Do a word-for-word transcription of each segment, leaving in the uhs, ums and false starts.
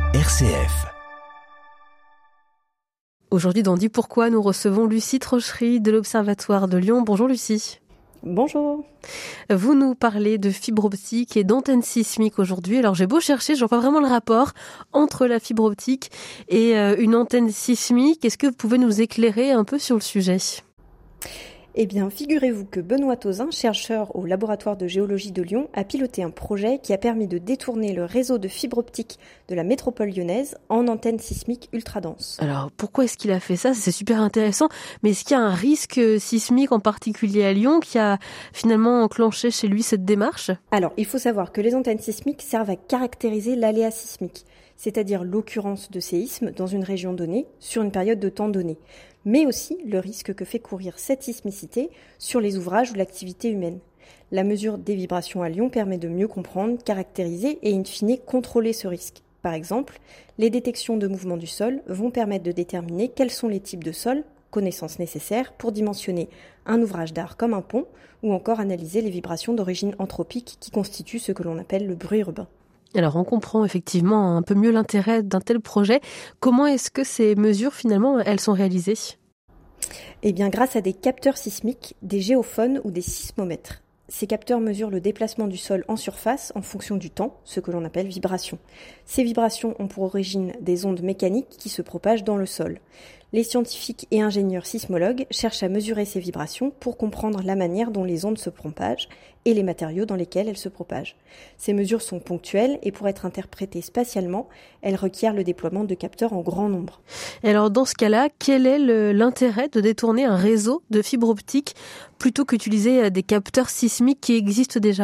R C F. Aujourd'hui, dans Dis pourquoi, nous recevons Lucie Trochery de l'Observatoire de Lyon. Bonjour Lucie. Bonjour. Vous nous parlez de fibre optique et d'antennes sismiques aujourd'hui. Alors j'ai beau chercher, je vois pas vraiment le rapport entre la fibre optique et une antenne sismique. Est-ce que vous pouvez nous éclairer un peu sur le sujet ? Eh bien, figurez-vous que Benoît Tauzin, chercheur au laboratoire de géologie de Lyon, a piloté un projet qui a permis de détourner le réseau de fibre optique de la métropole lyonnaise en antennes sismiques ultra denses. Alors, pourquoi est-ce qu'il a fait ça ? C'est super intéressant. Mais est-ce qu'il y a un risque sismique en particulier à Lyon qui a finalement enclenché chez lui cette démarche ? Alors, il faut savoir que les antennes sismiques servent à caractériser l'aléa sismique, c'est-à-dire l'occurrence de séismes dans une région donnée sur une période de temps donnée, mais aussi le risque que fait courir cette sismicité sur les ouvrages ou l'activité humaine. La mesure des vibrations à Lyon permet de mieux comprendre, caractériser et in fine contrôler ce risque. Par exemple, les détections de mouvements du sol vont permettre de déterminer quels sont les types de sols, connaissances nécessaires pour dimensionner un ouvrage d'art comme un pont, ou encore analyser les vibrations d'origine anthropique qui constituent ce que l'on appelle le bruit urbain. Alors on comprend effectivement un peu mieux l'intérêt d'un tel projet. Comment est-ce que ces mesures finalement elles sont réalisées ? Eh bien grâce à des capteurs sismiques, des géophones ou des sismomètres. Ces capteurs mesurent le déplacement du sol en surface en fonction du temps, ce que l'on appelle vibration. Ces vibrations ont pour origine des ondes mécaniques qui se propagent dans le sol. Les scientifiques et ingénieurs sismologues cherchent à mesurer ces vibrations pour comprendre la manière dont les ondes se propagent et les matériaux dans lesquels elles se propagent. Ces mesures sont ponctuelles et pour être interprétées spatialement, elles requièrent le déploiement de capteurs en grand nombre. Et alors dans ce cas-là, quel est le, l'intérêt de détourner un réseau de fibre optique plutôt qu'utiliser des capteurs sismiques qui existent déjà ?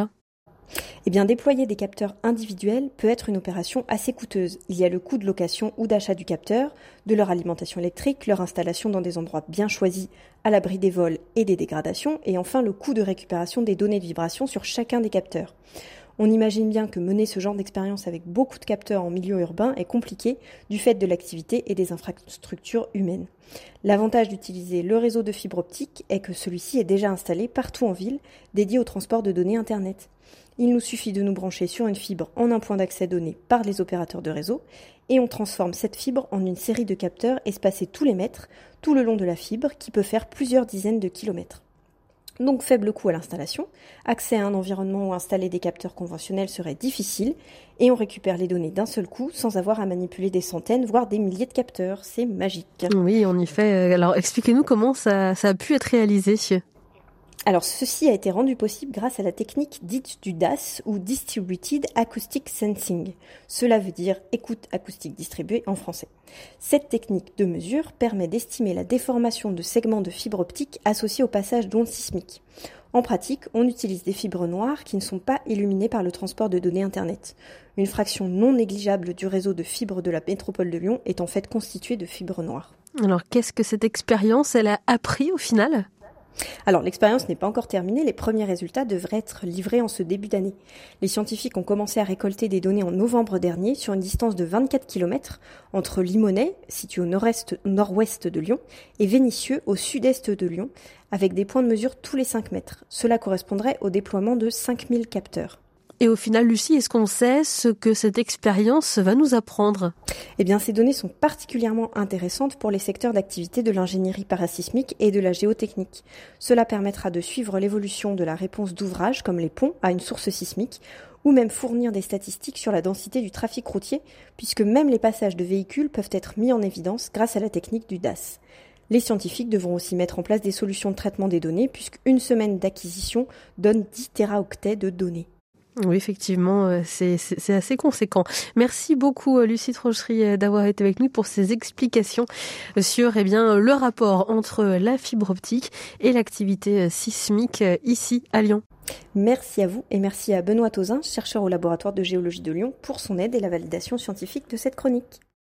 Eh bien, déployer des capteurs individuels peut être une opération assez coûteuse. Il y a le coût de location ou d'achat du capteur, de leur alimentation électrique, leur installation dans des endroits bien choisis, à l'abri des vols et des dégradations, et enfin le coût de récupération des données de vibration sur chacun des capteurs. On imagine bien que mener ce genre d'expérience avec beaucoup de capteurs en milieu urbain est compliqué du fait de l'activité et des infrastructures humaines. L'avantage d'utiliser le réseau de fibre optique est que celui-ci est déjà installé partout en ville, dédié au transport de données Internet. Il nous suffit de nous brancher sur une fibre en un point d'accès donné par les opérateurs de réseau et on transforme cette fibre en une série de capteurs espacés tous les mètres, tout le long de la fibre qui peut faire plusieurs dizaines de kilomètres. Donc faible coût à l'installation, accès à un environnement où installer des capteurs conventionnels serait difficile et on récupère les données d'un seul coup sans avoir à manipuler des centaines voire des milliers de capteurs. C'est magique. Oui, en effet. Alors expliquez-nous comment ça, ça a pu être réalisé. Alors, ceci a été rendu possible grâce à la technique dite du D A S ou Distributed Acoustic Sensing. Cela veut dire écoute acoustique distribuée en français. Cette technique de mesure permet d'estimer la déformation de segments de fibres optiques associés au passage d'ondes sismiques. En pratique, on utilise des fibres noires qui ne sont pas illuminées par le transport de données Internet. Une fraction non négligeable du réseau de fibres de la métropole de Lyon est en fait constituée de fibres noires. Alors, qu'est-ce que cette expérience elle a appris au final ? Alors, l'expérience n'est pas encore terminée, les premiers résultats devraient être livrés en ce début d'année. Les scientifiques ont commencé à récolter des données en novembre dernier sur une distance de vingt-quatre kilomètres entre Limonest, situé au nord-est, nord-ouest de Lyon, et Vénissieux, au sud-est de Lyon, avec des points de mesure tous les cinq mètres. Cela correspondrait au déploiement de cinq mille capteurs. Et au final, Lucie, est-ce qu'on sait ce que cette expérience va nous apprendre ? Eh bien, ces données sont particulièrement intéressantes pour les secteurs d'activité de l'ingénierie parasismique et de la géotechnique. Cela permettra de suivre l'évolution de la réponse d'ouvrages comme les ponts à une source sismique, ou même fournir des statistiques sur la densité du trafic routier, puisque même les passages de véhicules peuvent être mis en évidence grâce à la technique du D A S. Les scientifiques devront aussi mettre en place des solutions de traitement des données, puisqu'une semaine d'acquisition donne dix téraoctets de données. Oui, effectivement, c'est, c'est, c'est assez conséquent. Merci beaucoup, Lucie Trochery, d'avoir été avec nous pour ces explications sur eh bien, le rapport entre la fibre optique et l'activité sismique ici à Lyon. Merci à vous et merci à Benoît Tauzin, chercheur au laboratoire de géologie de Lyon, pour son aide et la validation scientifique de cette chronique.